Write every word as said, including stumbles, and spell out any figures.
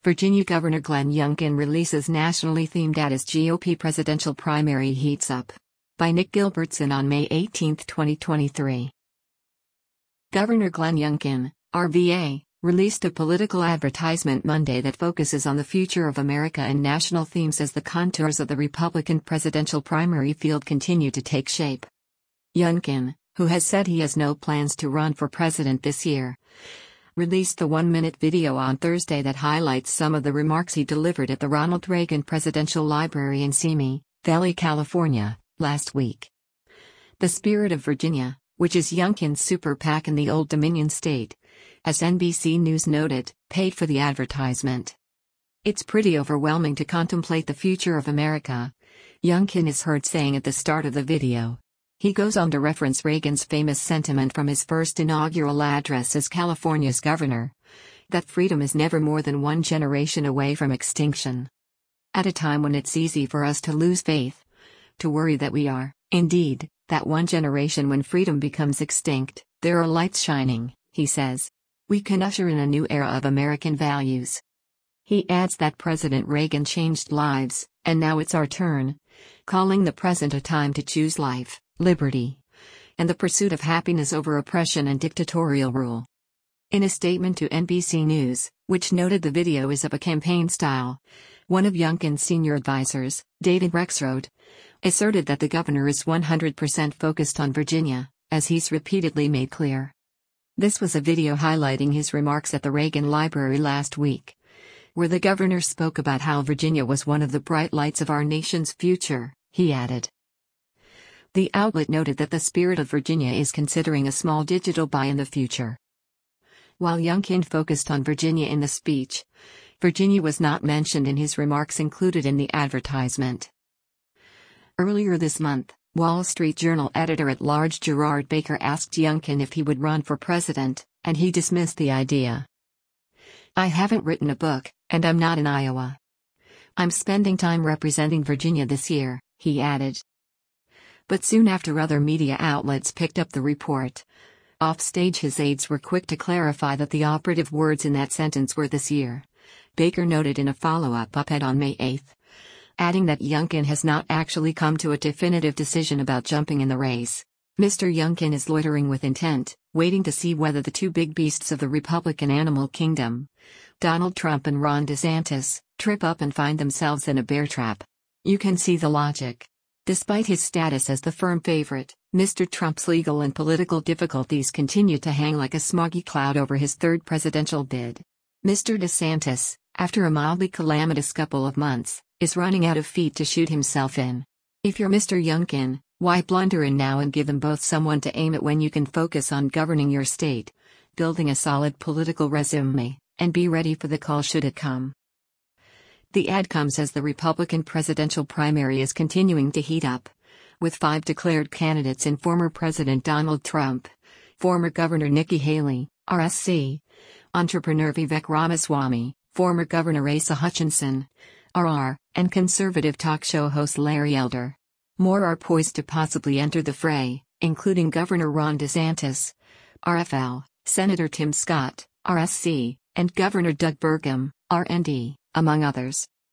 Virginia Governor Glenn Youngkin releases nationally themed ad as G O P presidential primary heats up. By Nick Gilbertson on May eighteenth, twenty twenty-three. Governor Glenn Youngkin, R V A, released a political advertisement Monday that focuses on the future of America and national themes as the contours of the Republican presidential primary field continue to take shape. Youngkin, who has said he has no plans to run for president this year, released the one-minute video on Thursday that highlights some of the remarks he delivered at the Ronald Reagan Presidential Library in Simi Valley, California, last week. The Spirit of Virginia, which is Youngkin's super PAC in the Old Dominion state, as N B C News noted, paid for the advertisement. "It's pretty overwhelming to contemplate the future of America," Youngkin is heard saying at the start of the video. He goes on to reference Reagan's famous sentiment from his first inaugural address as California's governor, that freedom is never more than one generation away from extinction. At a time when it's easy for us to lose faith, to worry that we are, indeed, that one generation when freedom becomes extinct, there are lights shining, he says. We can usher in a new era of American values. He adds that President Reagan changed lives, and now it's our turn, calling the present a time to choose life, liberty, and the pursuit of happiness over oppression and dictatorial rule. In a statement to N B C News, which noted the video is of a campaign style, one of Youngkin's senior advisors, David Rexroad, asserted that the governor is one hundred percent focused on Virginia, as he's repeatedly made clear. This was a video highlighting his remarks at the Reagan Library last week, where the governor spoke about how Virginia was one of the bright lights of our nation's future, he added. The outlet noted that the Spirit of Virginia is considering a small digital buy in the future. While Youngkin focused on Virginia in the speech, Virginia was not mentioned in his remarks included in the advertisement. Earlier this month, Wall Street Journal editor-at-large Gerard Baker asked Youngkin if he would run for president, and he dismissed the idea. "I haven't written a book, and I'm not in Iowa. I'm spending time representing Virginia this year," he added. But soon after other media outlets picked up the report, offstage his aides were quick to clarify that the operative words in that sentence were "this year," Baker noted in a follow-up op-ed on May eighth, adding that Youngkin has not actually come to a definitive decision about jumping in the race. Mister Youngkin is loitering with intent, waiting to see whether the two big beasts of the Republican animal kingdom, Donald Trump and Ron DeSantis, trip up and find themselves in a bear trap. You can see the logic. Despite his status as the firm favorite, Mister Trump's legal and political difficulties continue to hang like a smoggy cloud over his third presidential bid. Mister DeSantis, after a mildly calamitous couple of months, is running out of feet to shoot himself in. If you're Mister Youngkin, why blunder in now and give them both someone to aim at when you can focus on governing your state, building a solid political resume, and be ready for the call should it come? The ad comes as the Republican presidential primary is continuing to heat up, with five declared candidates in former President Donald Trump, former Governor Nikki Haley, R S C, entrepreneur Vivek Ramaswamy, former Governor Asa Hutchinson, R R, and conservative talk show host Larry Elder. More are poised to possibly enter the fray, including Governor Ron DeSantis, R F L, Senator Tim Scott, R S C, and Governor Doug Burgum, R and D, among others.